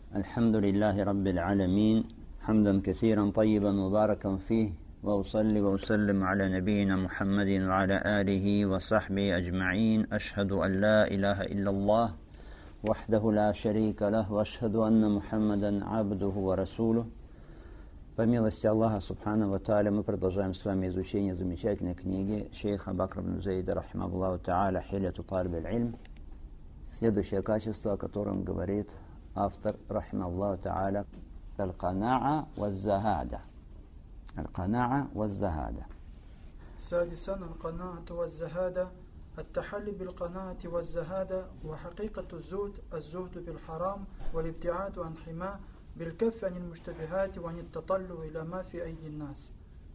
الحمد لله رب العالمين حمدا كثيرا طيبا مباركا فيه وأصلي وأسلم على نبينا محمد وعلى آله وصحبه أجمعين أشهد أن لا إله إلا الله وحده لا شريك له وأشهد أن محمدا عبده ورسوله. По милости Аллаха Субхану ва Тааля мы продолжаем с вами изучение замечательной книги шейха Бакр ибн Зайда рахимахуллаху Тааля «Хиляту талиб аль-илм». Следующее качество, о котором говорит автор рахимахуллаху Тааля: аль-канаа ваз-захада. Аль-канаа ваз-захада. سادسا القناعة والزهادة. التحلي بالقناعة والزهادة وحقيقة الزهد بالحرام والابتعاد عن حماه بالكف عن المشتبهات وعن التطلع إلى ما في أيدي الناس.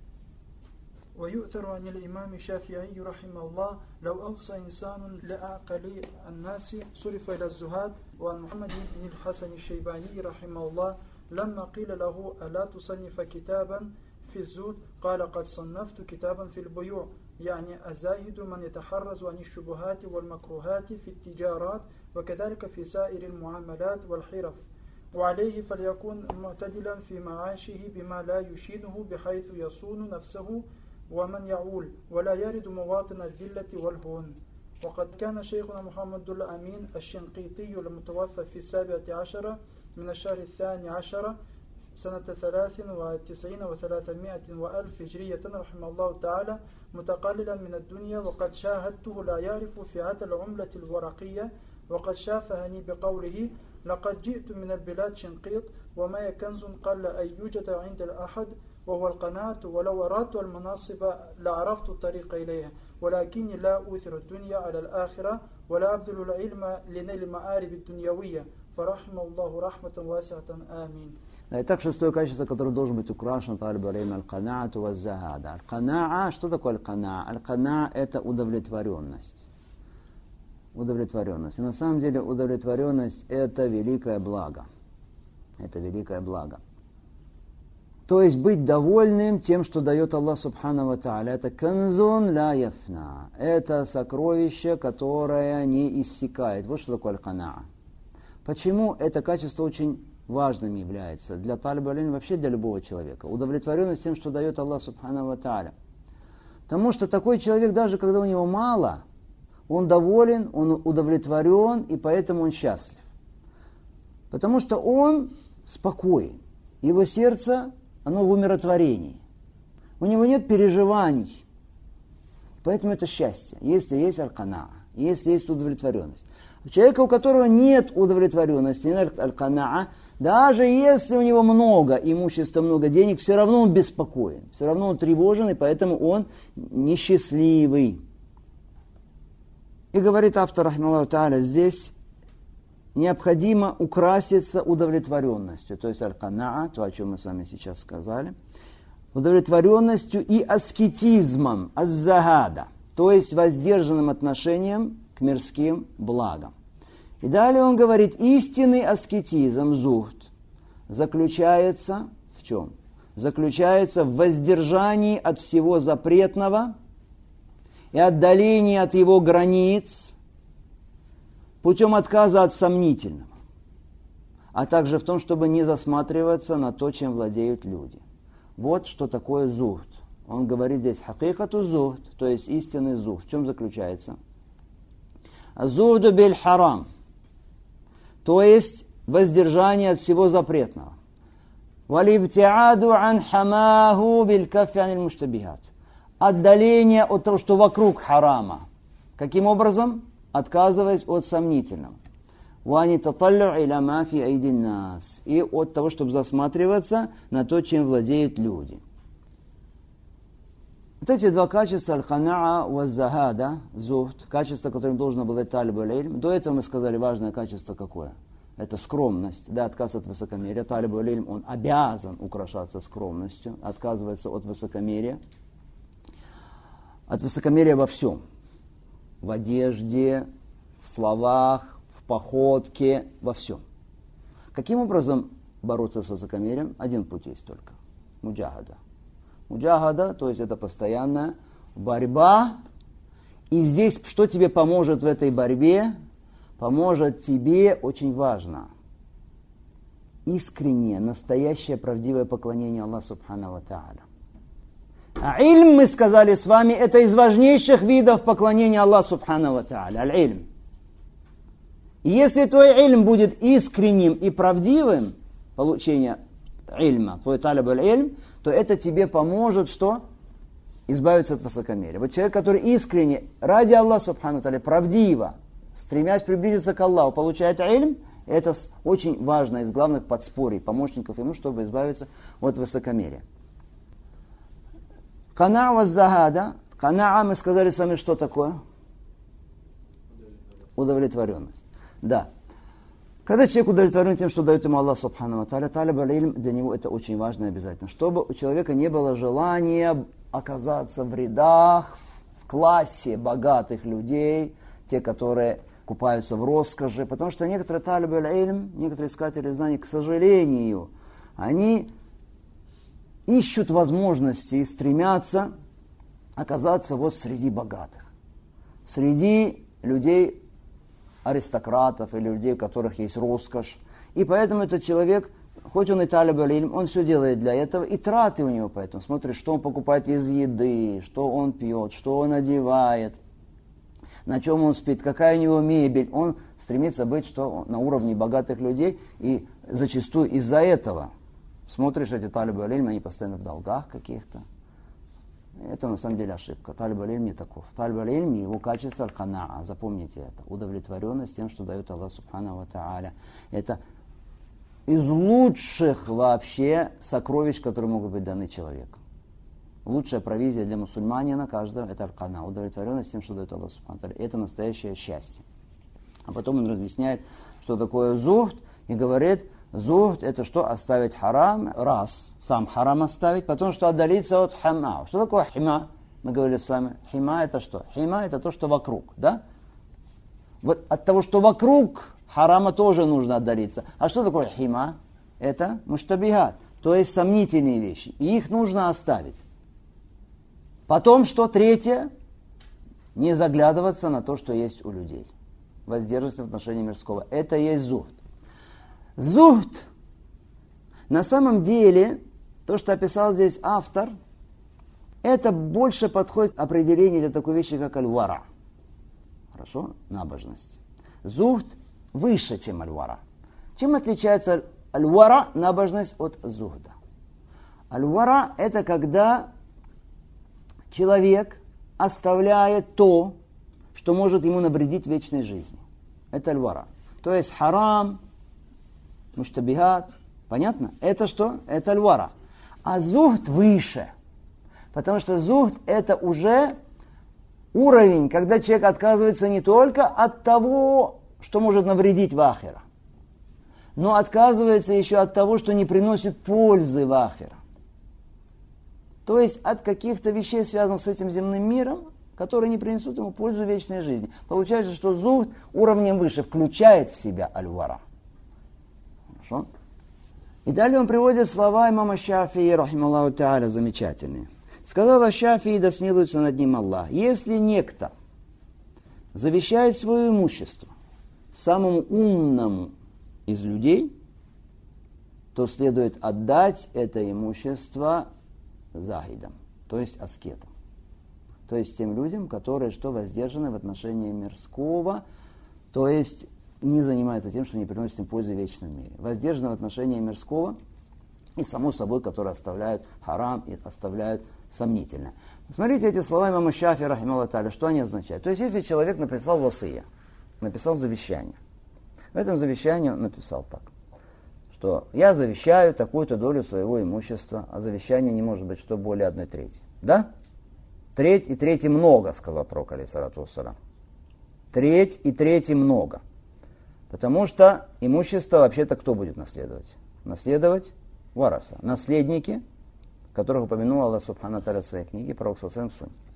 ويؤثر عن الإمام الشافعي رحمه الله: لو أوصى إنسان لأعقل الناس صرف إلى الزهاد. وعن محمد بن الحسن الشيباني رحمه الله: لما قيل له ألا تصنف كتابا في الزهد قال: قد صنفت كتابا في البيوع، يعني الزاهد من يتحرز عن الشبهات والمكروهات في التجارات وكذلك في سائر المعاملات والحرف، وعليه فليكون معتدلا في معاشه بما لا يشينه بحيث يصون نفسه ومن يعول ولا يرد مواطن الذلة والهون. وقد كان شيخنا محمد الأمين الشنقيطي المتوفى في 17 من الشهر 12 سنة 93 و300 وألف هجرية رحمه الله تعالى متقللا من الدنيا، وقد شاهدته لا يعرف فئات العملة الورقية، وقد شافهني بقوله: لقد جئت من البلاد شنقيط وما كنز قل أن يوجد عند الأحد وهو القناعة، ولو أردت المناصب لعرفت الطريق إليها، ولكني لا أوثر الدنيا على الآخرة ولا أبذل العلم لنيل المآرب الدنيوية، فرحم الله رحمة واسعة آمين. Итак, шестое качество, которое должен быть украшен талиб аль-илм: аль-канаату ваз-захада. Аль-канаа, что такое аль-канаа? Аль-канаа – это удовлетворенность. Удовлетворенность. И на самом деле удовлетворенность – это великое благо. Это великое благо. То есть быть довольным тем, что дает Аллах Субхану ва Тааля. Это канзун ля яфна. Это сокровище, которое не иссякает. Вот что такое аль-канаа. Почему это качество очень важным является для талиба аль-илм, вообще для любого человека? Удовлетворенность тем, что дает Аллах Субхану ва Тааля. Потому что такой человек, даже когда у него мало, он доволен, он удовлетворен, и поэтому он счастлив. Потому что он спокоен. Его сердце, оно в умиротворении. У него нет переживаний. Поэтому это счастье, если есть аль-канаа, если есть удовлетворенность. У человека, у которого нет удовлетворенности, нет аль-канаа, даже если у него много имущества, много денег, все равно он беспокоен, все равно он тревожен, и поэтому он несчастливый. И говорит автор рахимахуллаху тааля, здесь необходимо украситься удовлетворенностью, то есть аль-канаа, то, о чем мы с вами сейчас сказали, удовлетворенностью и аскетизмом, аз-захада, то есть воздержанным отношением к мирским благам. И далее он говорит: истинный аскетизм, зухд, заключается в чем? Заключается в воздержании от всего запретного и отдалении от его границ путем отказа от сомнительного, а также в том, чтобы не засматриваться на то, чем владеют люди. Вот что такое зухд. Он говорит здесь хакикату зухд, то есть истинный зухд. В чем заключается? Зухду биль харам, то есть воздержание от всего запретного. Валибтиаду ан хамаху биль каффи аниль муштабихат. Отдаление от того, что вокруг харама. Каким образом? Отказываясь от сомнительного. Вани таталлю иля ма фи айди нас. И от того, чтобы засматриваться на то, чем владеют люди. Вот эти два качества, аль-канаа ваз-захада, зухд, качество, которым должен обладать талиб аль-илм. До этого мы сказали, важное качество какое? Это скромность, да, отказ от высокомерия. Талиб аль-илм, он обязан украшаться скромностью, отказывается от высокомерия. От высокомерия во всем. В одежде, в словах, в походке, во всем. Каким образом бороться с высокомерием? Один путь есть только. Муджахада. Муджахада, то есть это постоянная борьба. И здесь что тебе поможет в этой борьбе? Поможет тебе, очень важно, искреннее, настоящее, правдивое поклонение Аллаху Субхану ва Тааля. А ильм, мы сказали с вами, это из важнейших видов поклонения Аллаху Субхану ва Тааля. Аль-ильм. И если твой ильм будет искренним и правдивым, получение ильма, твой талиб аль-ильм, то это тебе поможет, что? Избавиться от высокомерия. Вот человек, который искренне, ради Аллаха Субхану ва Тааля, правдиво, стремясь приблизиться к Аллаху, получает ильм, это очень важно, из главных подспорий, помощников ему, чтобы избавиться от высокомерия. Канаа ва захада. Канаа, мы сказали с вами, что такое? Удовлетворенность. Да. Когда человек удовлетворен тем, что дает ему Аллах Субхану ва Тааля, талиб аль-илм, для него это очень важно и обязательно. Чтобы у человека не было желания оказаться в рядах, в классе богатых людей, те, которые купаются в роскоши, потому что некоторые талиб аль-илм, некоторые искатели знаний, к сожалению, они ищут возможности и стремятся оказаться вот среди богатых, среди людей, аристократов или людей, у которых есть роскошь. И поэтому этот человек, хоть он и талиб аль-илм, он все делает для этого, и траты у него поэтому. Смотрит, что он покупает из еды, что он пьет, что он одевает, на чем он спит, какая у него мебель. Он стремится быть что на уровне богатых людей, и зачастую из-за этого смотришь, эти талиб аль-илм, они постоянно в долгах каких-то. Это на самом деле ошибка. Талиб аль-илм не таков. Талиб аль-илм, его качество аль-канаа. Запомните это. Удовлетворенность тем, что дает Аллах Субхану ва Тааля. Это из лучших вообще сокровищ, которые могут быть даны человеку. Лучшая провизия для мусульманина каждого — это аль-канаа. Удовлетворенность тем, что дает Аллах Субхану ва Тааля. Это настоящее счастье. А потом он разъясняет, что такое зухд, и говорит, зухд — это что? Оставить харам, раз, сам харам оставить, потом что? Отдалиться от хима. Что такое хима? Мы говорили с вами, хима — это что? Хима — это то, что вокруг, да? Вот от того, что вокруг харама, тоже нужно отдалиться. А что такое хима? Это муштабихат, то есть сомнительные вещи. И их нужно оставить. Потом что? Третье. Не заглядываться на то, что есть у людей. Воздерживаться в отношении мирского. Это есть зухд. Зухд, на самом деле, то, что описал здесь автор, это больше подходит определение для такой вещи, как аль-вара. Хорошо? Набожность. Зухд выше, чем аль-вара. Чем отличается аль-вара, набожность, от зухда? Аль-вара — это когда человек оставляет то, что может ему навредить в вечной жизни. Это аль-вара. То есть харам, муштабихат, понятно? Это что? Это аль-вара. А зухд выше. Потому что зухд — это уже уровень, когда человек отказывается не только от того, что может навредить в ахира, но отказывается еще от того, что не приносит пользы в ахира. То есть от каких-то вещей, связанных с этим земным миром, которые не принесут ему пользу в вечной жизни. Получается, что зухд уровнем выше включает в себя аль-вара. Хорошо? И далее он приводит слова имама Шафии, рахималлаху тааля, замечательные. Сказал Шафии, да смилуется над ним Аллах: если некто завещает свое имущество самому умному из людей, то следует отдать это имущество захидам, то есть аскетам. То есть тем людям, которые что воздержаны в отношении мирского, то есть не занимаются тем, что не приносит им пользы в вечном мире. Воздержаны в отношении мирского и, само собой, которые оставляют харам и оставляют сомнительно. Смотрите эти слова имама Шафии, рахималлаху тааля, что они означают. То есть, если человек написал васия, написал завещание, в этом завещании он написал так, что я завещаю такую-то долю своего имущества, а завещание не может быть что более 1/3. Да? Треть и трети много, сказал пророк, алейхиссалату вассалям. Треть и трети много. Потому что имущество вообще-то кто будет наследовать? Наследовать вараса. Наследники, которых упомянул Аллах Субхану тааля в своей книге, пророк саллаллаху алейхи ва саллям.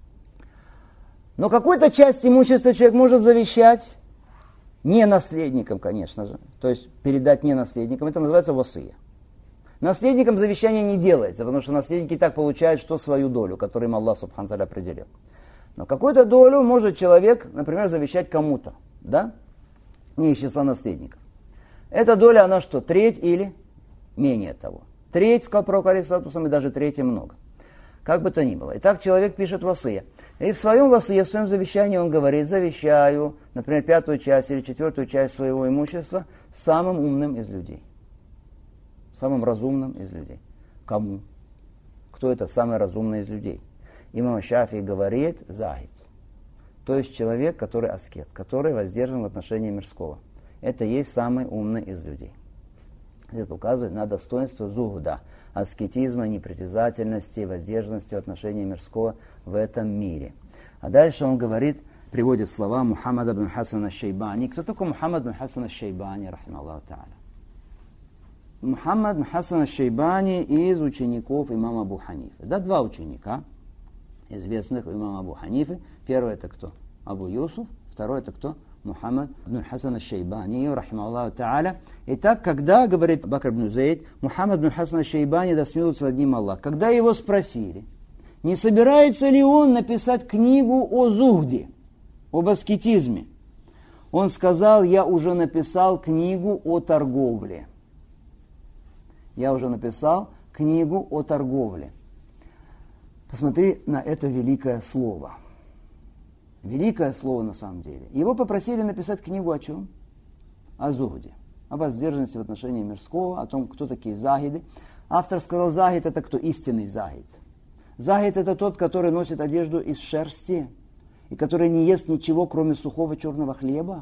Но какую-то часть имущества человек может завещать не наследникам, конечно же. То есть передать не наследникам. Это называется васия. Наследникам завещание не делается, потому что наследники и так получают что свою долю, которую им Аллах Субхану тааля определил. Но какую-то долю может человек, например, завещать кому-то, да? Не из числа наследников. Эта доля, она что, треть или менее того? Треть, сказал пророк алейхиссалату вассалам, и даже трети много. Как бы то ни было. Итак, человек пишет васия. И в своем васие, в своем завещании он говорит: завещаю, например, 5-ю часть или 4-ю часть своего имущества самым умным из людей. Самым разумным из людей. Кому? Кто это самый разумный из людей? Имам Шафии говорит: захид. То есть человек, который аскет, который воздержан в отношении мирского. Это есть самый умный из людей. Это указывает на достоинство зухуда, аскетизма, непритязательности, воздержанности в отношении мирского в этом мире. А дальше он говорит, приводит слова Мухаммада бн Хасан аш-Шейбани. Кто такой Мухаммад бн Хасан аш-Шейбани, рахималлаху та'аля? Мухаммад бн Хасан аш-Шейбани из учеников имама Абу Ханифы. Да, два ученика, известных у имама Абу Ханифы. Первый это кто? Абу Юсуф. Второй это кто? Мухаммад бн Хасан аш-Шейбани, рахималлаху та'аля. Итак, когда, говорит Бакр бн Зейд, Мухаммад бн Хасан аш-Шейбани, да смилуется над ним Аллах, когда его спросили, не собирается ли он написать книгу о зухде, об аскетизме, он сказал: я уже написал книгу о торговле. Я уже написал книгу о торговле. Посмотри на это великое слово. Великое слово на самом деле. Его попросили написать книгу о чем? О зухде. О воздержанности в отношении мирского, о том, кто такие захиды. Автор сказал: захид это кто? Истинный захид. Захид это тот, который носит одежду из шерсти, и который не ест ничего, кроме сухого черного хлеба,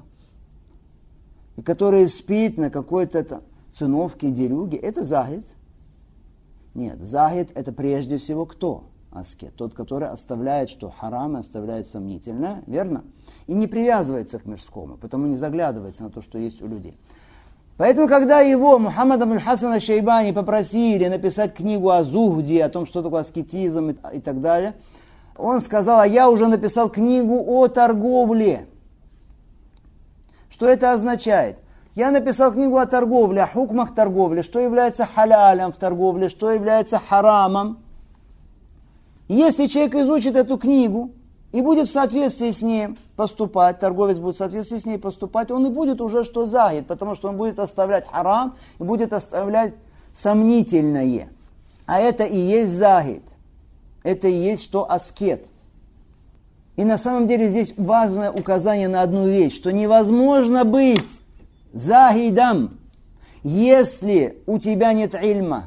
и который спит на какой-то циновке, дерюге. Это захид? Нет, захид это прежде всего кто? Аскет. Тот, который оставляет, что харам, оставляет сомнительное, верно? И не привязывается к мирскому, потому не заглядывается на то, что есть у людей. Поэтому, когда его, Мухаммада бн Хасана аш-Шейбани, попросили написать книгу о зухде, о том, что такое аскетизм и так далее, он сказал: а я уже написал книгу о торговле. Что это означает? Я написал книгу о торговле, о хукмах торговли, что является халялем в торговле, что является харамом. Если человек изучит эту книгу и будет в соответствии с ней поступать, торговец будет в соответствии с ней поступать, он и будет уже что захид, потому что он будет оставлять харам и будет оставлять сомнительное. А это и есть захид. Это и есть что? Аскет. И на самом деле здесь важное указание на одну вещь, что невозможно быть захидом, если у тебя нет ильма.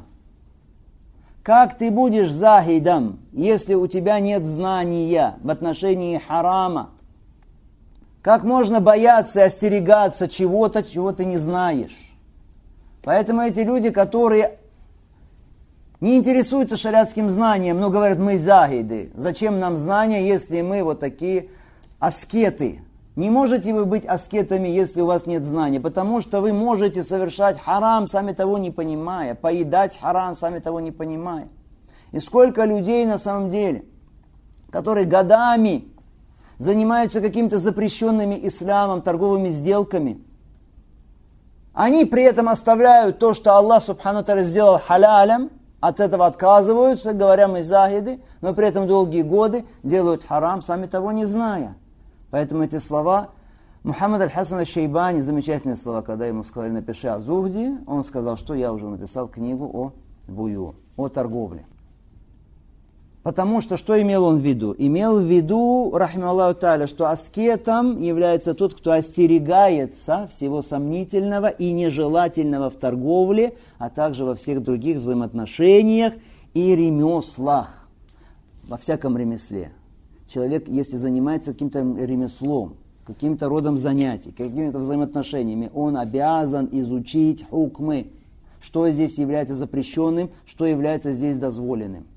Как ты будешь захидом, если у тебя нет знания в отношении харама? Как можно бояться и остерегаться чего-то, чего ты не знаешь? Поэтому эти люди, которые не интересуются шариатским знанием, но говорят: мы захиды. Зачем нам знания, если мы вот такие аскеты? Не можете вы быть аскетами, если у вас нет знания, потому что вы можете совершать харам, сами того не понимая, поедать харам, сами того не понимая. И сколько людей на самом деле, которые годами занимаются какими-то запрещенными исламом, торговыми сделками, они при этом оставляют то, что Аллах Субхану Тааля сделал халялем, от этого отказываются, говоря: мы захиды, но при этом долгие годы делают харам, сами того не зная. Поэтому эти слова Мухаммад аль-Хасан аш-Шейбани, замечательные слова, когда ему сказали: напиши о зухде, он сказал, что я уже написал книгу о бую, о торговле. Потому что имел он в виду? Имел в виду, рахималлаху та'аля, что аскетом является тот, кто остерегается всего сомнительного и нежелательного в торговле, а также во всех других взаимоотношениях и ремеслах, во всяком ремесле. Человек, если занимается каким-то ремеслом, каким-то родом занятий, какими-то взаимоотношениями, он обязан изучить хукмы, что здесь является запрещенным, что является здесь дозволенным.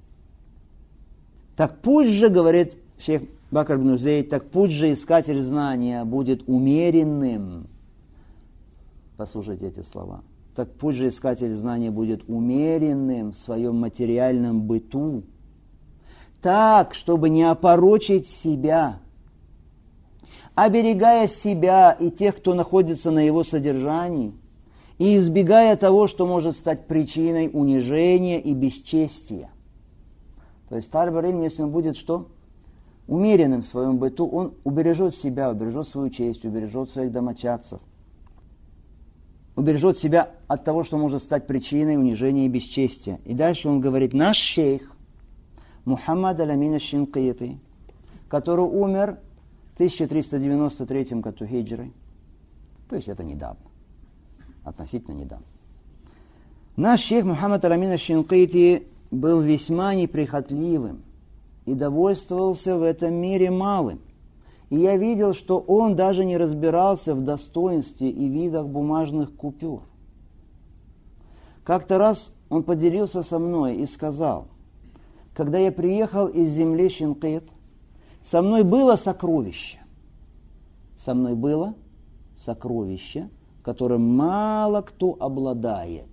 Так пусть же, говорит шейх Бакр бн Зейд, так пусть же искатель знания будет умеренным. Послушайте эти слова. Так пусть же искатель знания будет умеренным в своем материальном быту, так, чтобы не опорочить себя, оберегая себя и тех, кто находится на его содержании, и избегая того, что может стать причиной унижения и бесчестия. То есть талиб аль-илм, если он будет что? Умеренным в своем быту, он убережет себя, убережет свою честь, убережет своих домочадцев. убережет себя от того, что может стать причиной унижения и бесчестия. И дальше он говорит, наш шейх Мухаммад Аль-Амин Аш-Шинкити, который умер в 1393 году хиджры, то есть это недавно, относительно недавно. Наш шейх Мухаммад Аль-Амин Аш-Шинкити был весьма неприхотливым и довольствовался в этом мире малым. И я видел, что он даже не разбирался в достоинстве и видах бумажных купюр. Как-то раз он поделился со мной и сказал, когда я приехал из земли Шинкит, со мной было сокровище. Со мной было сокровище, которым мало кто обладает.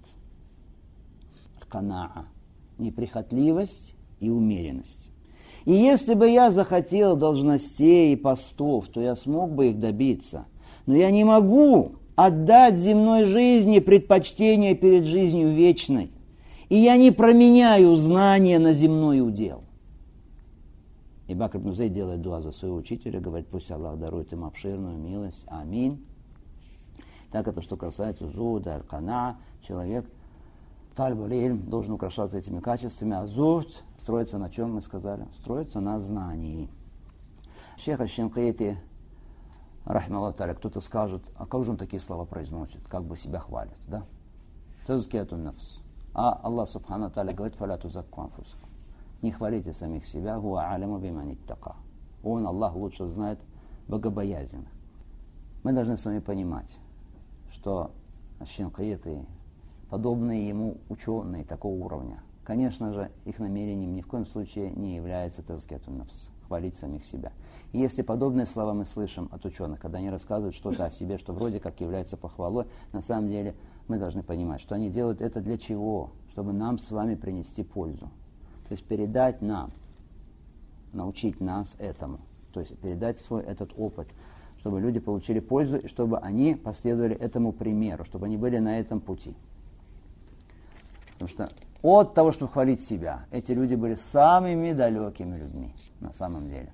Канаа, неприхотливость и умеренность. И если бы я захотел должностей и постов, то я смог бы их добиться. Но я не могу отдать земной жизни предпочтение перед жизнью вечной. И я не променяю знания на земной удел. И Бакр ибн Зейд делает дуа за своего учителя, говорит, пусть Аллах дарует им обширную милость. Аминь. Так это что касается зуда, аль-кана, человек, талиб аль-илм, должен украшаться этими качествами, а зухд строится на чем, мы сказали? Строится на знании. Шейх Аш-Шинкити, рахмаллаху та'аля, кто-то скажет, а как же он такие слова произносит, как бы себя хвалит, да? Тазкиятун нафс. А Аллах субхану та'аля говорит, фаля тузакку анфусакум. Не хвалите самих себя, хуа аляму биман иттака. Он, Аллах, лучше знает богобоязненных. Мы должны с вами понимать, что Аш-Шинкити, подобные ему ученые такого уровня, конечно же, их намерением ни в коем случае не является тазкиятун нафс, хвалить самих себя. И если подобные слова мы слышим от ученых, когда они рассказывают что-то о себе, что вроде как является похвалой, на самом деле мы должны понимать, что они делают это для чего? Чтобы нам с вами принести пользу. То есть передать нам, научить нас этому. То есть передать свой этот опыт, чтобы люди получили пользу, и чтобы они последовали этому примеру, чтобы они были на этом пути. Потому что от того, чтобы хвалить себя, эти люди были самыми далекими людьми, на самом деле.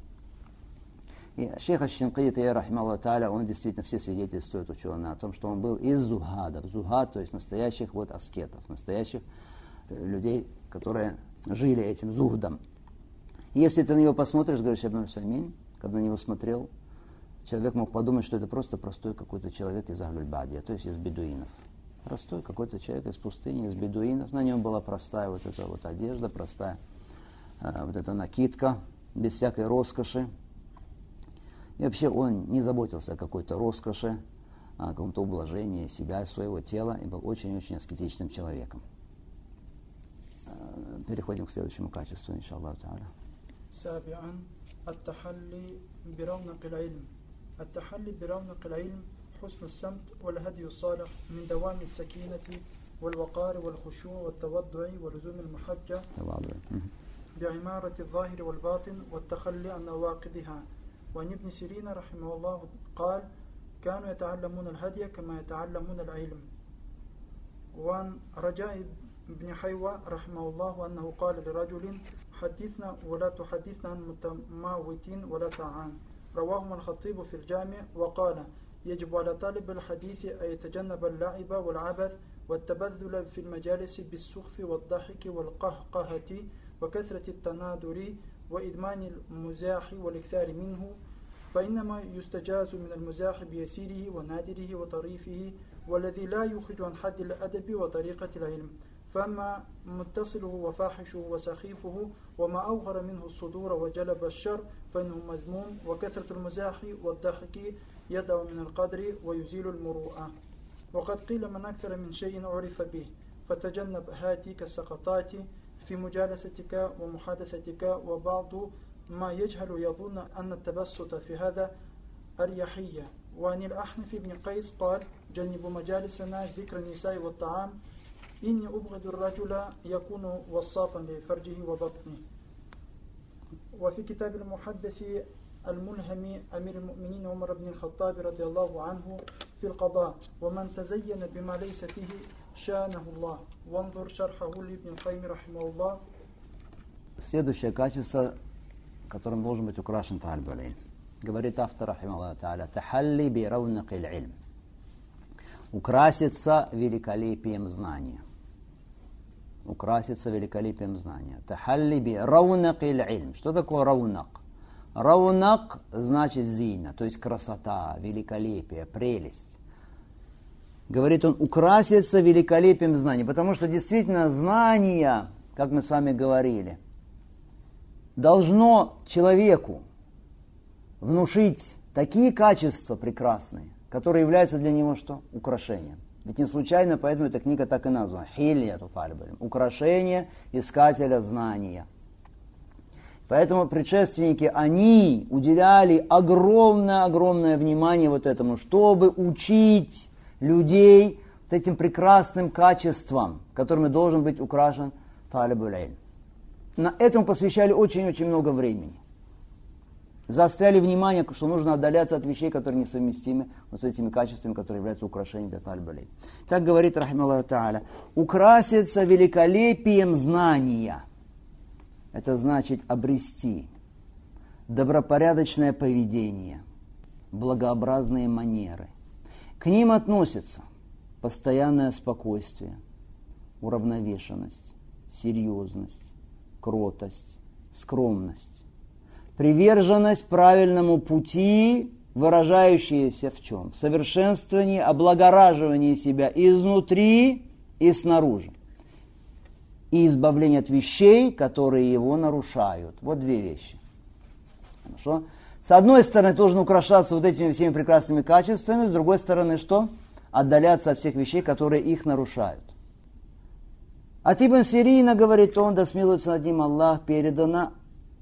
И шейх Аш-Шинкити, рахимахуллаху та'аля, он действительно, все свидетельствуют ученые о том, что он был из зухадов. Зухад, то есть настоящих вот аскетов, настоящих людей, которые жили этим зухдом. И если ты на него посмотришь, говоришь, Ибн Усаймин, когда на него смотрел, человек мог подумать, что это просто простой какой-то человек из Ахлюль-Бадия, то есть из бедуинов. Простой какой-то человек из пустыни, из бедуинов. На нем была простая вот эта вот одежда, простая вот эта накидка, без всякой роскоши. И вообще он не заботился о какой-то роскоши, о каком-то ублажении себя, своего тела, и был очень-очень аскетичным человеком. Переходим к следующему качеству, иншаллах та'аля. سابعا التحلي برونق العلم. التحلي برونق العلم حسن السمت والهدي الصالح من دوام السكينة والوقار والخشوع والتوضع ولزوم المحجة بعمارة الظاهر والباطن والتخلي عن نواقضها. وعن ابن سيرين رحمه الله قال كانوا يتعلمون الهدي كما يتعلمون العلم. وعن رجاء بن حيوة رحمه الله أنه قال لرجل حدثنا ولا تحدثنا عن متماوتين ولا تعان. رواهما الخطيب في الجامع وقال يجب على طالب الحديث أن يتجنب اللعب والعبث والتبذل في المجالس بالسخف والضحك والقهقهة وكثرة التنادر وإدمان المزاح والإكثار منه، فإنما يستجاز من المزاح بيسيره ونادره وطريفه والذي لا يخرج عن حد الأدب وطريقة العلم. فأما متصله وفاحشه وسخيفه وما أوهر منه الصدور وجلب الشر فإنه مذموم، وكثرة المزاح والضحك يدع من القدر ويزيل المروءة. وقد قيل من أكثر من شيء عرف به، فتجنب هاتيك السقطات في مجالستك ومحادثتك. وبعض ما يجهل يظن أن التبسط في هذا أريحية. وعن الأحنف بن قيس قال جنبوا مجالسنا ذكر النساء والطعام إني أبغض الرجل يكون وصافا لفرجه وبطنه. وفي كتاب المحدث الملهم أمير المؤمنين عمر بن الخطاب رضي الله عنه في القضاء ومن تزين بما ليس فيه شانه الله. وانظر شرحه لابن القيم رحمه الله. Следующее качество, которым должен быть украшен талиб аль-илм. Говорит автор, рахимахуллах та'аля, тахалли би раунак аль-илм. украситься великолепием знания. Украситься великолепием знания. Тахалли би раунак иль ильм. Что такое раунак? Раунак значит зина, то есть красота, великолепие, прелесть. Говорит он, украситься великолепием знаний, потому что действительно знание, как мы с вами говорили, должно человеку внушить такие качества прекрасные, которые являются для него что? Украшением. Ведь не случайно, поэтому эта книга так и названа. Хильяту талиб аль-илм. Украшение искателя знания. Поэтому предшественники, они уделяли огромное внимание вот этому, чтобы учить людей вот этим прекрасным качествам, которыми должен быть украшен талиб аль-илм. На этом посвящали очень-очень много времени. Заостряли внимание, что нужно отдаляться от вещей, которые несовместимы вот с этими качествами, которые являются украшением для талиб аль-илм. Так говорит, рахималлаху та'аля, украситься великолепием знания. Это значит обрести добропорядочное поведение, благообразные манеры. К ним относятся постоянное спокойствие, уравновешенность, серьезность, кротость, скромность. Приверженность правильному пути, выражающаяся в чем? В совершенствовании, облагораживании себя изнутри и снаружи. И избавление от вещей, которые его нарушают. Вот две вещи. Хорошо? С одной стороны, должен украшаться вот этими всеми прекрасными качествами, с другой стороны, что? Отдаляться от всех вещей, которые их нарушают. От Ибн Сирина, говорит он, да смилуется над ним Аллах, передано,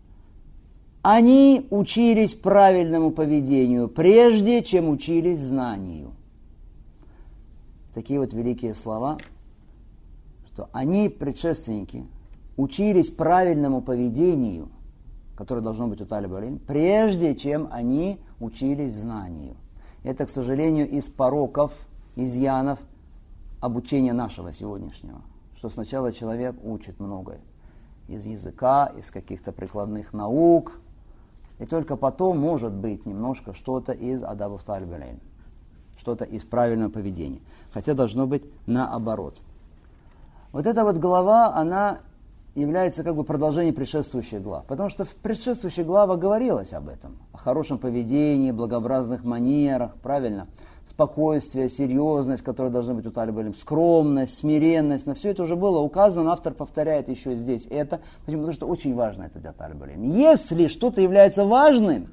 они учились правильному поведению, прежде чем учились знанию. Такие вот великие слова, что они, предшественники, учились правильному поведению, которое должно быть у талиб аль-илм, прежде чем они учились знанию. Это, к сожалению, из пороков, изъянов обучения нашего сегодняшнего. Что сначала человек учит многое из языка, из каких-то прикладных наук, и только потом, может быть, немножко что-то из адабов талиб аль-илм, что-то из правильного поведения. Хотя должно быть наоборот. Вот эта вот глава, она является как бы продолжением предшествующих глав. Потому что в предшествующих главах говорилось об этом. О хорошем поведении, благообразных манерах, правильно? Спокойствие, серьезность, которые должны быть у талиб аль-илм, скромность, смиренность. На все это уже было указано. Автор повторяет еще здесь это. Почему? Потому что очень важно это для талиб аль-илм. Если что-то является важным,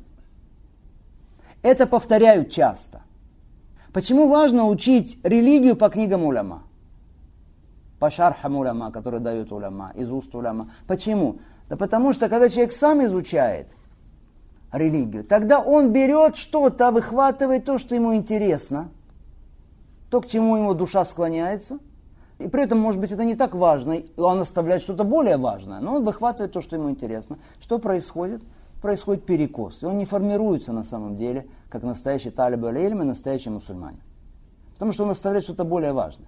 это повторяют часто. Почему важно учить религию по книгам уляма? По шархам уляма, которые дают уляма, из уст уляма. Почему? Да потому что, когда человек сам изучает религию, тогда он берет что-то, выхватывает то, что ему интересно, то, к чему ему душа склоняется, и при этом, может быть, это не так важно, и он оставляет что-то более важное, но он выхватывает то, что ему интересно. Что происходит? Происходит перекос, и он не формируется на самом деле, как настоящий талиб аль-илм и настоящий мусульманин. Потому что он оставляет что-то более важное.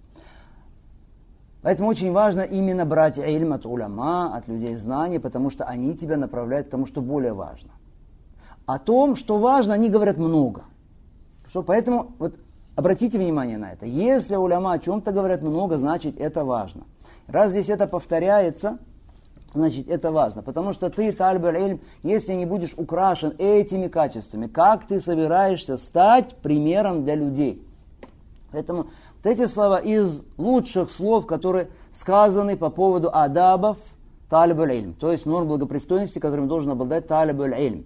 Поэтому очень важно именно брать ильм от уляма, от людей знаний, потому что они тебя направляют к тому, что более важно. О том, что важно, они говорят много. Поэтому вот, обратите внимание на это. Если уляма о чем-то говорят много, значит это важно. Раз здесь это повторяется, значит это важно. Потому что ты, талиб аль-илм, если не будешь украшен этими качествами, как ты собираешься стать примером для людей? Поэтому вот эти слова из лучших слов, которые сказаны по поводу адабов талиб аль-илм, то есть норм благопристойности, которыми должен обладать талиб аль-илм.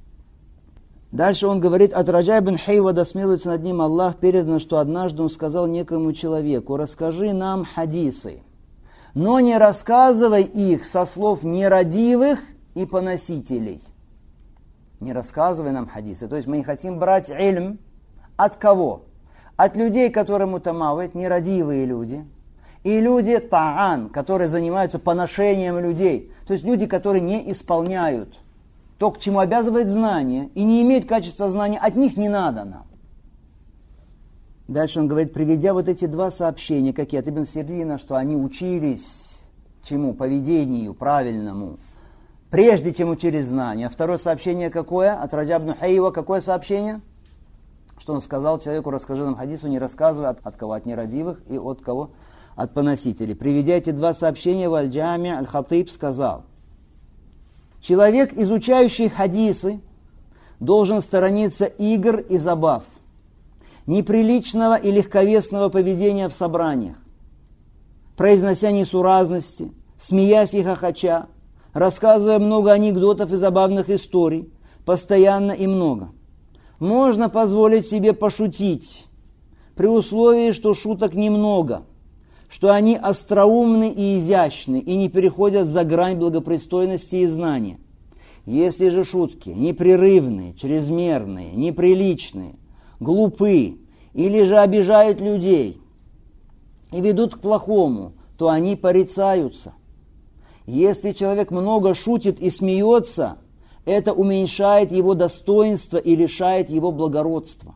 Дальше он говорит, от Раджа ибн Хейва, да смилуется над ним Аллах, передано, что однажды он сказал некоему человеку: расскажи нам хадисы, но не рассказывай их со слов нерадивых и поносителей. Не рассказывай нам хадисы. То есть мы не хотим брать ильм от кого? От людей, которые мутамавит, нерадивые люди, и люди та'ан, которые занимаются поношением людей. То есть люди, которые не исполняют то, к чему обязывает знание, и не имеют качества знания, от них не надо нам. Дальше он говорит, приведя вот эти два сообщения, какие от Ибн Сирина, что они учились чему? Поведению правильному, прежде чем учились знания. А второе сообщение какое? От Раджа ибн Хейва какое сообщение? что он сказал человеку: расскажи нам хадису, не рассказывай от кого? От нерадивых и от кого? От поносителей. Приведя эти два сообщения, Валь-Джами Аль-Хатиб сказал: человек, изучающий хадисы, должен сторониться игр и забав, неприличного и легковесного поведения в собраниях, произнося несуразности, смеясь и хохоча, рассказывая много анекдотов и забавных историй, постоянно и много. Можно позволить себе пошутить, при условии, что шуток немного, что они остроумны и изящны и не переходят за грань благопристойности и знания. Если же шутки непрерывные, чрезмерные, неприличные, глупы или же обижают людей и ведут к плохому, то они порицаются. Если человек много шутит и смеется, это уменьшает его достоинство и лишает его благородства.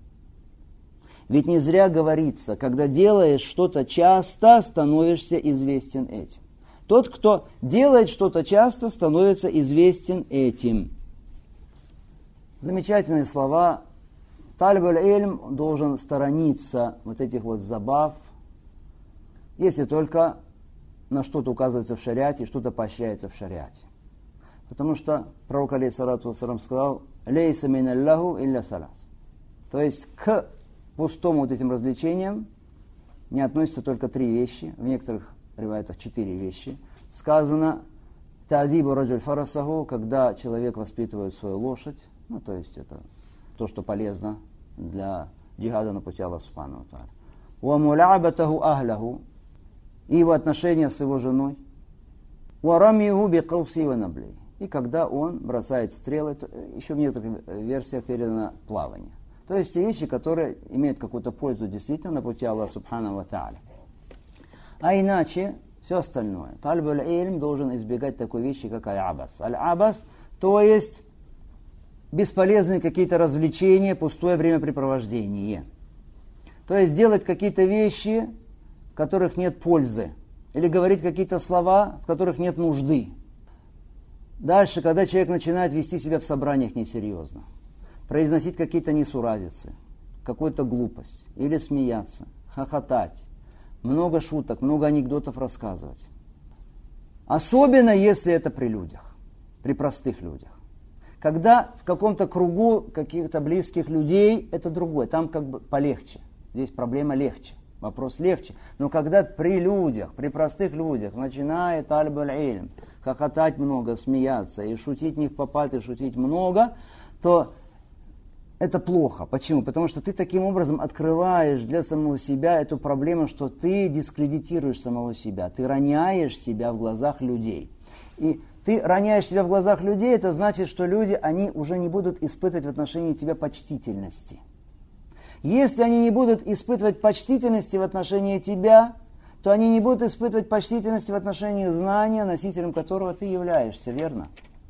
Ведь не зря говорится: когда делаешь что-то часто, становишься известен этим. Тот, кто делает что-то часто, становится известен этим. Замечательные слова. Талиб аль-Ильм должен сторониться вот этих вот забав, если только на что-то указывается в шариате и что-то поощряется в шариате. Потому что пророк алейхиссалату вассалам сказал: «Лейса мин аллаху илля салас». То есть к пустому вот этим развлечениям не относятся только 3 вещи, в некоторых риваятах 4 вещи. Сказано: «Та'дибу раджуль фарасаху», когда человек воспитывает свою лошадь, то есть это то, что полезно для джихада на пути Аллаха субхану ва тааля. «Ва мула'батаху ахляху», и его отношения с его женой. «Ва рамьюху би кауси ва набли», и когда он бросает стрелы, еще в некоторых версиях передано плавание. То есть те вещи, которые имеют какую-то пользу действительно на пути Аллаха субхану ва тааля. А иначе все остальное. Талиб аль-Ильм должен избегать такой вещи, как аль-абас. Аль-абас, то есть бесполезные какие-то развлечения, пустое времяпрепровождение. То есть делать какие-то вещи, в которых нет пользы. Или говорить какие-то слова, в которых нет нужды. Дальше, когда человек начинает вести себя в собраниях несерьезно, произносить какие-то несуразицы, какую-то глупость, или смеяться, хохотать, много шуток, много анекдотов рассказывать. Особенно, если это при людях, при простых людях. Когда в каком-то кругу каких-то близких людей, это другое, там как бы полегче. Здесь проблема легче, вопрос легче. Но когда при людях, при простых людях начинает талиб аль-Ильм хохотать много, смеяться и шутить не впопад, и шутить много, то это плохо. Почему? Потому что ты таким образом открываешь для самого себя эту проблему, что ты дискредитируешь самого себя, ты роняешь себя в глазах людей. И ты роняешь себя в глазах людей, это значит, что люди, они уже не будут испытывать в отношении тебя почтительности. Если они не будут испытывать почтительности в отношении тебя, то они не будут испытывать почтительности в отношении знания, носителем которого ты являешься, верно?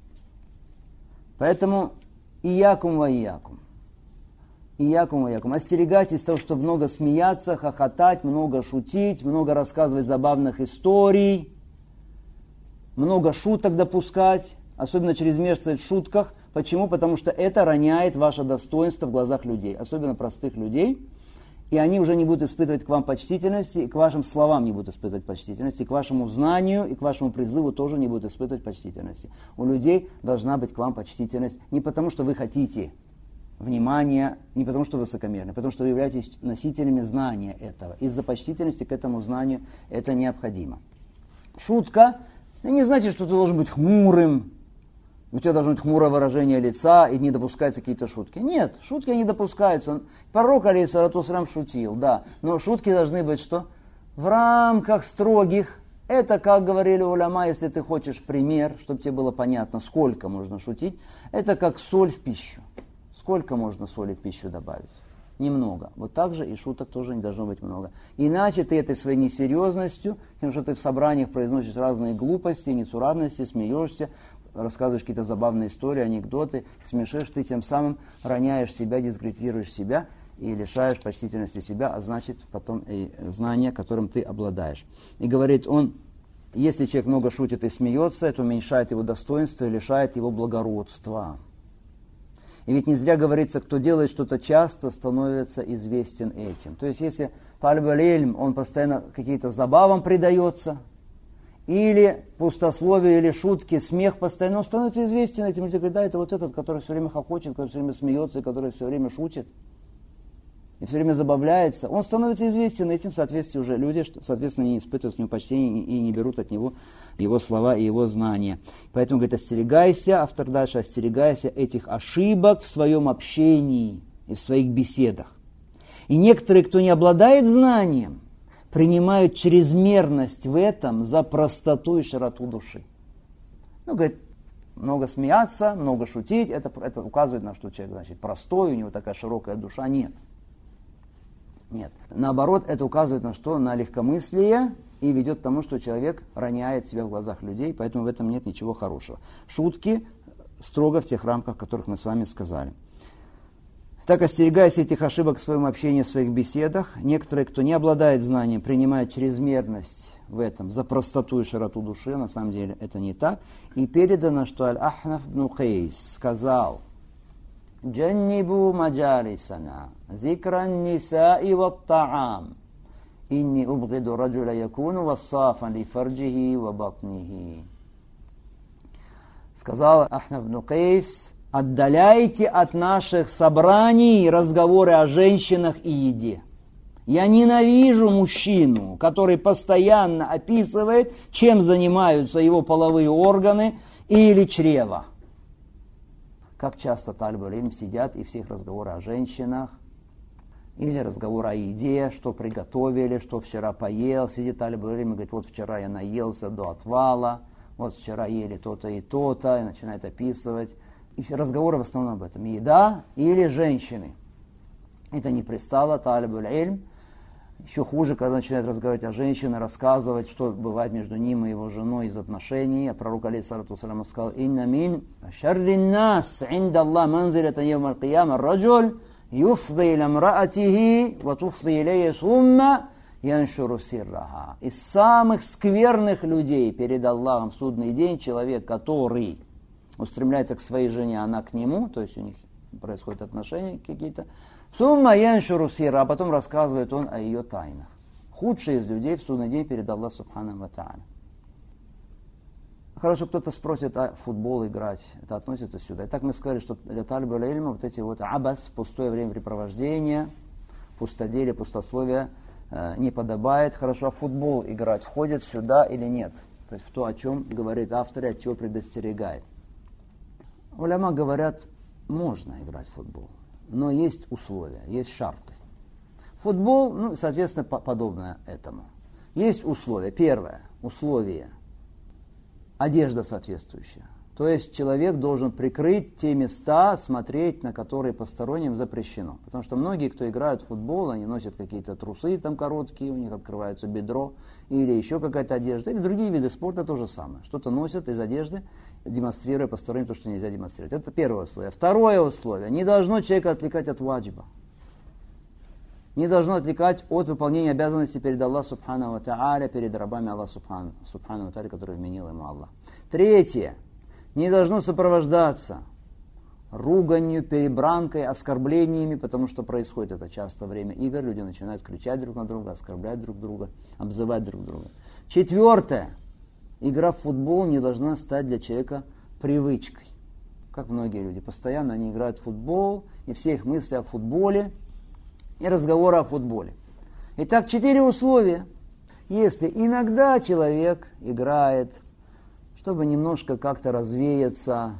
Поэтому иякум ва иякум. Иякум ва иякум. Остерегайтесь того, чтобы много смеяться, хохотать, много шутить, много рассказывать забавных историй, много шуток допускать, особенно чрезмерствовать в шутках. Почему? Потому что это роняет ваше достоинство в глазах людей, особенно простых людей. И они уже не будут испытывать к вам почтительности, и к вашим словам не будут испытывать почтительности, и к вашему знанию, и к вашему призыву тоже не будут испытывать почтительности. У людей должна быть к вам почтительность не потому, что вы хотите внимания, не потому, что вы высокомерны, а потому, что вы являетесь носителями знания этого. Из-за почтительности к этому знанию это необходимо. Шутка не значит, что ты должен быть хмурым, у тебя должно быть хмурое выражение лица и не допускаются какие-то шутки. Нет, шутки не допускаются. Пророк, алейхиссалату вассалям, шутил, да. Но шутки должны быть что? В рамках строгих. Это, как говорили уляма, если ты хочешь пример, чтобы тебе было понятно, сколько можно шутить, это как соль в пищу. Сколько можно соли в пищу добавить? Немного. Вот так же и шуток тоже не должно быть много. Иначе ты этой своей несерьезностью, тем, что ты в собраниях произносишь разные глупости, несуразности, смеешься, рассказываешь какие-то забавные истории, анекдоты, смешишь, ты тем самым роняешь себя, дискредитируешь себя и лишаешь почтительности себя, а значит потом и знания, которым ты обладаешь. И говорит он, если человек много шутит и смеется, это уменьшает его достоинство и лишает его благородства. И ведь не зря говорится, кто делает что-то часто, становится известен этим. То есть, если талиб аль-илм, он постоянно каким-то забавам предается, или пустословие, или шутки, смех постоянно, он становится известен этим. Люди говорят, да, это вот этот, который все время хохочет, который все время смеется, и который все время шутит, и все время забавляется. Он становится известен этим, в соответствии уже люди, соответственно, не испытывают к нему почтения и не берут от него его слова и его знания. Поэтому, говорит, остерегайся, автор дальше, остерегайся этих ошибок в своем общении и в своих беседах. И некоторые, кто не обладает знанием, принимают чрезмерность в этом за простоту и широту души. Ну, говорит, много смеяться, много шутить, это указывает на что человек, значит, простой, у него такая широкая душа. Нет. Нет. Наоборот, это указывает на что? На легкомыслие и ведет к тому, что человек роняет себя в глазах людей, поэтому в этом нет ничего хорошего. Шутки строго в тех рамках, о которых мы с вами сказали. Так, остерегайся этих ошибок в своем общении, в своих беседах. Некоторые, кто не обладает знанием, принимают чрезмерность в этом за простоту и широту души. На самом деле это не так. И передано, что Аль-Ахнаф ибн Кайс сказал: «Джаннибу маджалисана, зикран нисаи ват таам, инни убгиду раджуля якуну вассафан ли фарджихи ва батнихи». Сказал Ахнаф ибн Кайс: отдаляйте от наших собраний разговоры о женщинах и еде. Я ненавижу мужчину, который постоянно описывает, чем занимаются его половые органы или чрево. Как часто талиб аль-илм сидят и всех разговоры о женщинах, или разговоры о еде, что приготовили, что вчера поел. Сидит талиб аль-илм и говорит, вот вчера я наелся до отвала, вот вчера ели то-то и то-то, и начинает описывать. И все разговоры в основном об этом. Еда или женщины. Это не пристало талибу аль-илм. Еще хуже, когда начинает разговаривать о женщине, рассказывать, что бывает между ним и его женой из отношений. А пророк алейхиссалату вассалям сказал: «Инна мин шаррин нас инда Аллах манзилатан йавм аль-кияма раджуль юфди иля мраатихи ва туфди илейя сумма яншуру сирраха». Из самых скверных людей перед Аллахом в судный день человек, который устремляется к своей жене, она к нему, то есть у них происходят отношения какие-то. Сумма яншуру сирра, а потом рассказывает он о ее тайнах. Худший из людей в судный день перед Аллахом субхану ва тааля. Хорошо, кто-то спросит, а футбол играть, это относится сюда. Итак, мы сказали, что для талиба аль-илма вот эти вот абас, пустое времяпрепровождение, пустоделие, пустословие не подобает. Хорошо, а футбол играть входит сюда или нет? То есть в то, о чем говорит автор, от чего предостерегает. Уляма говорят, можно играть в футбол, но есть условия, есть шарты. Футбол, ну, соответственно, подобное этому. Есть условия. Первое условие – одежда соответствующая. То есть человек должен прикрыть те места, смотреть на которые посторонним запрещено. Потому что многие, кто играют в футбол, они носят какие-то трусы там короткие, у них открывается бедро, или еще какая-то одежда, или другие виды спорта то же самое. Что-то носят из одежды, демонстрируя посторонним то, что нельзя демонстрировать. Это первое условие. Второе условие. Не должно человека отвлекать от ваджиба. Не должно отвлекать от выполнения обязанностей перед Аллахом субхану ва тааля, перед рабами Аллаха субхану ва тааля, которые вменил ему Аллах. Третье. Не должно сопровождаться руганью, перебранкой, оскорблениями, потому что происходит это часто во время игр. Люди начинают кричать друг на друга, оскорблять друг друга, обзывать друг друга. Четвертое. Игра в футбол не должна стать для человека привычкой. Как многие люди. Постоянно они играют в футбол, и все их мысли о футболе, и разговоры о футболе. Итак, 4 условия. Если иногда человек играет, чтобы немножко как-то развеяться,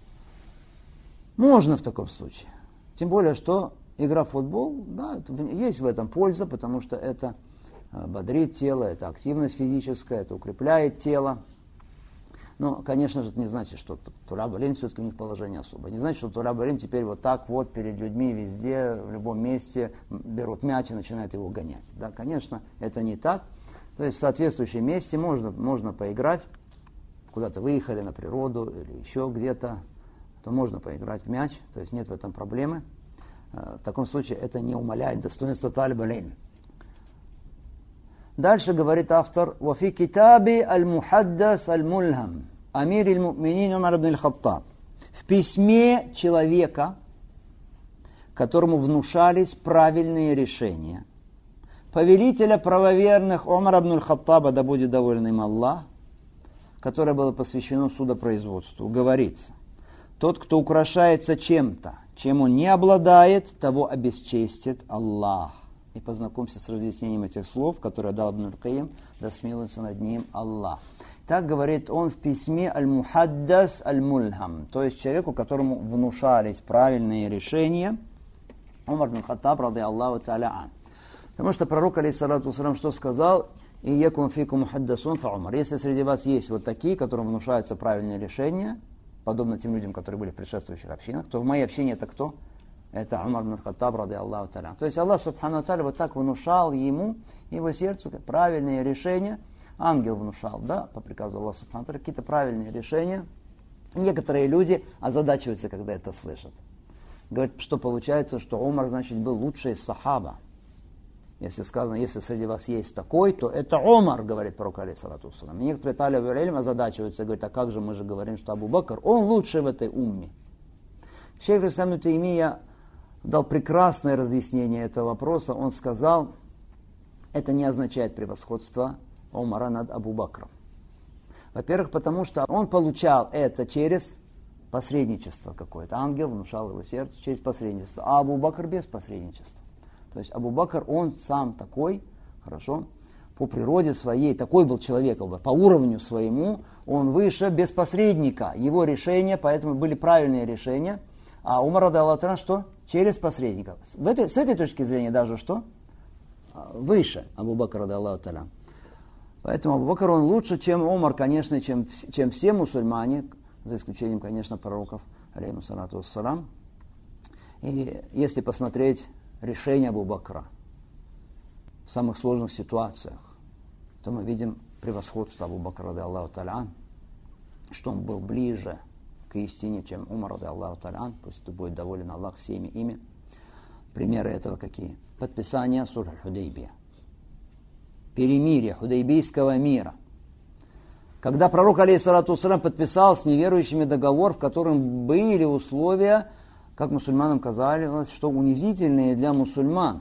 можно в таком случае. Тем более, что игра в футбол, да, есть в этом польза, потому что это бодрит тело, это активность физическая, это укрепляет тело. Но, конечно же, это не значит, что талиб аль-илм все-таки у них положение особое. Не значит, что талиб аль-илм теперь вот так вот перед людьми везде, в любом месте берут мяч и начинают его гонять. Да, конечно, это не так. То есть в соответствующем месте можно поиграть. Куда-то выехали на природу или еще где-то, то можно поиграть в мяч, то есть нет в этом проблемы. В таком случае это не умаляет достоинства талиб аль-илм. Дальше говорит автор: «Вафи китаби аль-мухаддас аль-мульхам амир аль-муминин Умар ибн аль-Хаттаб». В письме человека, которому внушались правильные решения, повелителя правоверных Умар ибн аль-Хаттаба, да будет доволен им Аллах, которое было посвящено судопроизводству, говорится: тот, кто украшается чем-то, чем он не обладает, того обесчестит Аллах. И познакомься с разъяснением этих слов, которые дал Ибн аль-Кайим, да смилуется над ним Аллах. Так говорит он в письме Аль-Мухаддас Аль-Мульхам, то есть человеку, которому внушались правильные решения, Умар ибн Хаттаб, ради Аллаху та'аля ан. Потому что пророк, алейхиссалату вассалам, что сказал: «И якум фикум мухаддасун фа Умар». Если среди вас есть вот такие, которым внушаются правильные решения, подобно тем людям, которые были в предшествующих общинах, то в моей общине это кто? Это Умар ибн Хаттаб, ради Аллаху та'аля. То есть Аллах, субхану та'аля, вот так внушал ему, его сердцу, правильные решения. Ангел внушал, да, по приказу Аллаха, субхану та'аля, какие-то правильные решения. Некоторые люди озадачиваются, когда это слышат. Говорят, что получается, что Умар, значит, был лучший из сахаба. Если сказано, если среди вас есть такой, то это Умар, говорит пророк, алейхиссалату вассалам. И некоторые талиб аль-илм озадачиваются, говорят, а как же мы же говорим, что Абу Бакр, он лучший в этой умме. Шейх ибн ибн Таймия дал прекрасное разъяснение этого вопроса. Он сказал, это не означает превосходство Умара над Абу Бакром. Во-первых, потому что он получал это через посредничество какое-то. Ангел внушал его сердцу через посредничество. А Абу Бакр без посредничества. То есть Абу Бакр, он сам такой, хорошо, по природе своей, такой был человек, по уровню своему, он выше, без посредника. Его решения, поэтому были правильные решения. А Умар, ради Аллаху та'аля, что? Через посредников. С этой точки зрения даже что? Выше Абу Бакр, ради Аллаху та'аля. Поэтому Абу Бакр, он лучше, чем Умар, конечно, чем все мусульмане, за исключением, конечно, пророков, алейхиссалату вассалам. И если посмотреть решение Абу Бакра в самых сложных ситуациях, то мы видим превосходство Абу Бакра, ради Аллаху та'аля, что он был ближе к истине, чем Умар, ради Аллаху та'аля, пусть будет доволен Аллах всеми ими. Примеры этого какие? Подписание сульх аль-Худайбия, перемирие Худайбийского мира. Когда пророк, алейхиссалату вассалам, подписал с неверующими договор, в котором были условия, как мусульманам казалось, что унизительные для мусульман.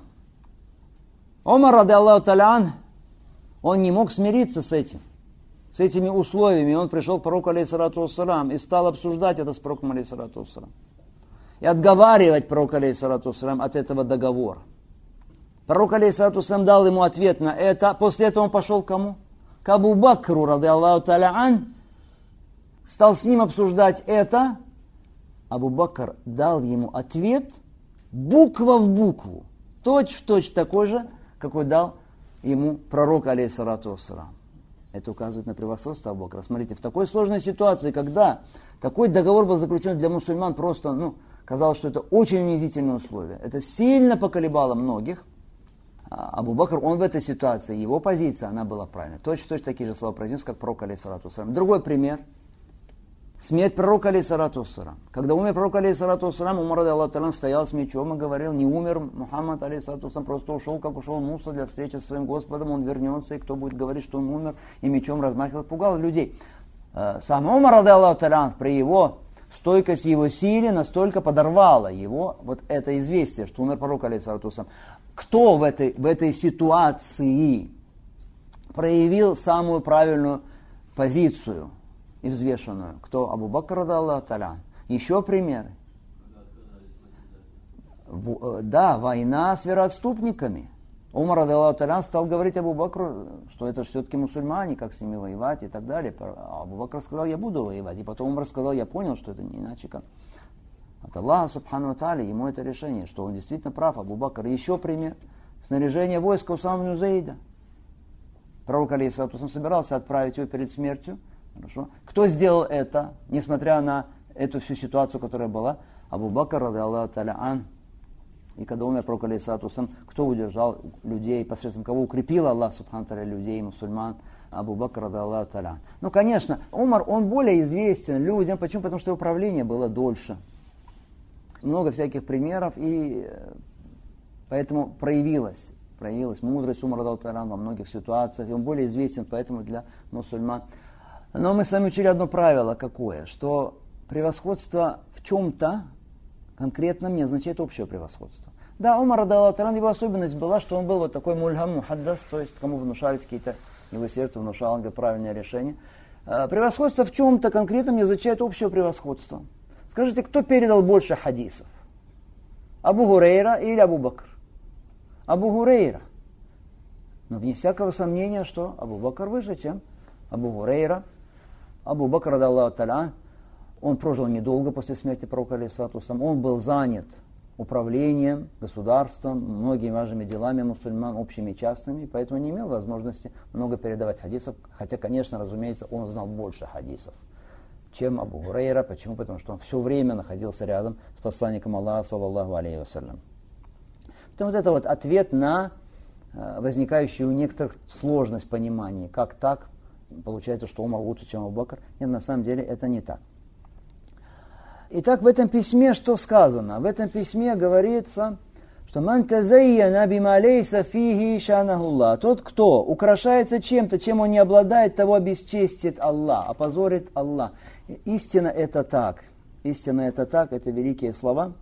Умар, ради Аллаху та'аля, он не мог смириться с этими условиями. Он пришел к пророку, алейхиссалату вассалам, и стал обсуждать это с пророком, алейхиссалату вассалам. И отговаривать пророка, алейхиссалату вассалам, от этого договора. Пророк, алейхиссалату вассалам, дал ему ответ на это. После этого он пошел к кому? К Абу Бакру, ради Аллаху та'аля, стал с ним обсуждать это. Абу Бакр дал ему ответ буква в букву, точь-в-точь такой же, какой дал ему пророк, алейхиссалату вассалам. Это указывает на превосходство Абу Бакра. Смотрите, в такой сложной ситуации, когда такой договор был заключен для мусульман, просто, казалось, что это очень унизительные условия. Это сильно поколебало многих. Абу Бакр, он в этой ситуации, его позиция, она была правильной. Точно такие же слова произнес, как пророк, алейхиссалату вассалам. Другой пример. Смерть пророка, алейхиссалату вассалам. Когда умер пророк, алейхиссалату вассалам, Умар, ради Аллаху та'аля, стоял с мечом и говорил, не умер Мухаммад, алейхиссалату вассалам, просто ушел, как ушел Муса для встречи с своим Господом, он вернется, и кто будет говорить, что он умер, и мечом размахивал, пугал людей. Сам Умар, ради Аллаху та'аля, при его стойкости, его силе настолько подорвало его вот это известие, что умер пророк, алейхиссалату вассалам. Кто в этой ситуации проявил самую правильную позицию и взвешенную? Кто? Абу Бакр, ради Аллаху та'аля. Еще примеры. Да, война с вероотступниками. Умар, ради Аллаху та'аля, стал говорить Абу Бакру, что это все-таки мусульмане, как с ними воевать и так далее. Абу Бакр сказал, я буду воевать. И потом Умар сказал, я понял, что это не иначе как от Аллаха, субхану ва тааля, ему это решение, что он действительно прав, Абу Бакр. Еще пример. Снаряжение войска Усама ибн Заида. Пророк, алейхиссалату вассалам, собирался отправить его перед смертью. Хорошо. Кто сделал это, несмотря на эту всю ситуацию, которая была? Абу Бакр, ради Аллаху та'аля ан. И когда умер пророк, алейхиссалату вассалам, кто удержал людей, посредством кого укрепил Аллах, субхану та'аля, людей, мусульман? Абу Бакр, ради Аллаху та'аля. Конечно, Умар, он более известен людям. Почему? Потому что его правление было дольше. Много всяких примеров, и поэтому проявилась мудрость Умара, ради Аллаху та'аля, во многих ситуациях, и он более известен поэтому для мусульман. Но мы с вами учили одно правило какое, что превосходство в чем-то, конкретном не означает общего превосходства. Да, Умар, его особенность была, что он был вот такой мульхам, мухаддас, то есть кому внушались какие-то, его сердце внушало, он говорит, правильное решение. Превосходство в чем-то конкретном не означает общего превосходства. Скажите, кто передал больше хадисов? Абу Гурейра или Абу Бакр? Абу Гурейра. Но вне всякого сомнения, что Абу Бакр выше, чем Абу Гурейра. Абу Бакр, ради Аллаху та'аля, он прожил недолго после смерти пророка, алейхиссалату вассалям. Он был занят управлением государством, многими важными делами мусульман, общими и частными, поэтому не имел возможности много передавать хадисов, хотя, конечно, разумеется, он знал больше хадисов, чем Абу Гурейра. Почему? Потому что он все время находился рядом с посланником Аллаха, саллаллаху алейхи вассалям. Поэтому вот это вот ответ на возникающую у некоторых сложность понимания, как так, получается, что Умар лучше, чем Абу Бакр. Нет, на самом деле это не так. Итак, в этом письме что сказано? В этом письме говорится, что «Ман тазайяна бима лейса фихи шанахуллах». Тот, кто украшается чем-то, чем он не обладает, того обесчестит Аллах, опозорит Аллах. Истина это так. Истина это так, это великие слова.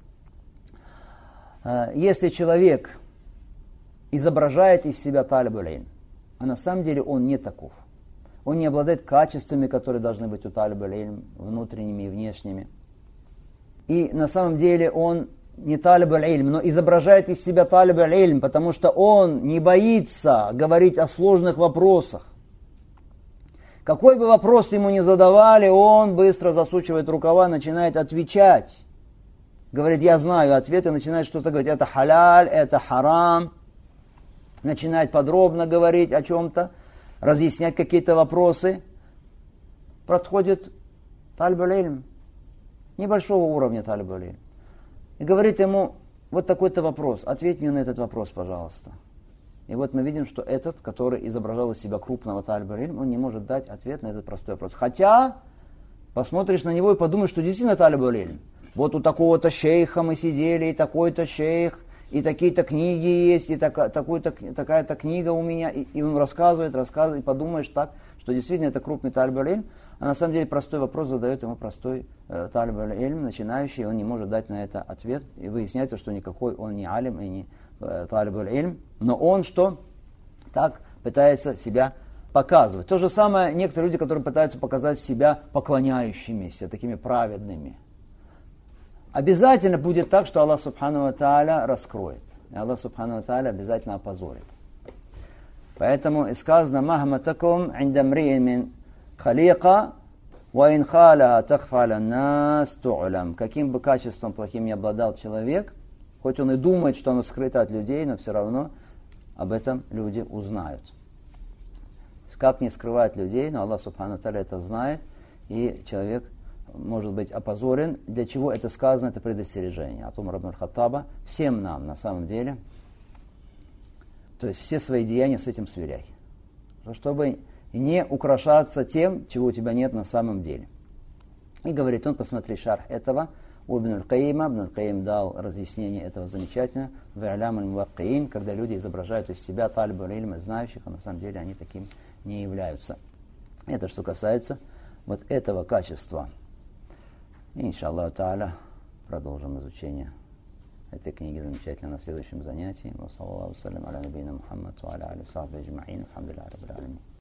Если человек изображает из себя талибуль илм, а на самом деле он не таков. Он не обладает качествами, которые должны быть у талибуль илм, внутренними и внешними. И на самом деле он не талибуль илм, но изображает из себя талибуль илм, потому что он не боится говорить о сложных вопросах. Какой бы вопрос ему ни задавали, он быстро засучивает рукава, начинает отвечать. Говорит, я знаю ответ, и начинает что-то говорить. Это халяль, это харам. Начинает подробно говорить о чем-то, разъяснять какие-то вопросы. Подходит талибуль илм, небольшого уровня талибуль илм, и говорит ему, вот такой-то вопрос, ответь мне на этот вопрос, пожалуйста. И вот мы видим, что этот, который изображал из себя крупного талибуль илм, он не может дать ответ на этот простой вопрос. Хотя, посмотришь на него и подумаешь, что действительно талибуль илм. Вот у такого-то шейха мы сидели, и такой-то шейх, и такие-то книги есть, и такая-то книга у меня, и он рассказывает, и подумаешь так, что действительно это крупный талибуль илм, а на самом деле простой вопрос задает ему простой талибуль илм, начинающий, и он не может дать на это ответ, и выясняется, что никакой он не алим и не талибуль илм, но он что? Так пытается себя показывать. То же самое некоторые люди, которые пытаются показать себя поклоняющимися, такими праведными. Обязательно будет так, что Аллах Субхану ва Тааля раскроет. И Аллах Субхану ва Тааля обязательно опозорит. Поэтому и сказано, «Махматакум индамриин мин халика, ва ин халя тахфаля нас ту'лям». Каким бы качеством плохим ни обладал человек, хоть он и думает, что оно скрыто от людей, но все равно об этом люди узнают. Как не скрывать людей, но Аллах Субхану ва Тааля это знает, и человек может быть опозорен. Для чего это сказано? Это предостережение от Умара ибн аль-Хаттаба. Всем нам, на самом деле, то есть все свои деяния с этим сверяй. Чтобы не украшаться тем, чего у тебя нет на самом деле. И говорит он, посмотри шарх этого, у Ибн аль-Каима. Ибн аль-Каим дал разъяснение этого замечательно в И'лям аль-Муваккиин, когда люди изображают из себя талибуль илм, знающих, а на самом деле они таким не являются. Это что касается вот этого качества. И, иншаллаху та'аля, продолжим изучение этой книги замечательно на следующем занятии. Ва саллаллаху салям аля набийна Мухаммад ва аля алихи ва сахбихи аджмаин. Алхамдулиллахи раббил алямин.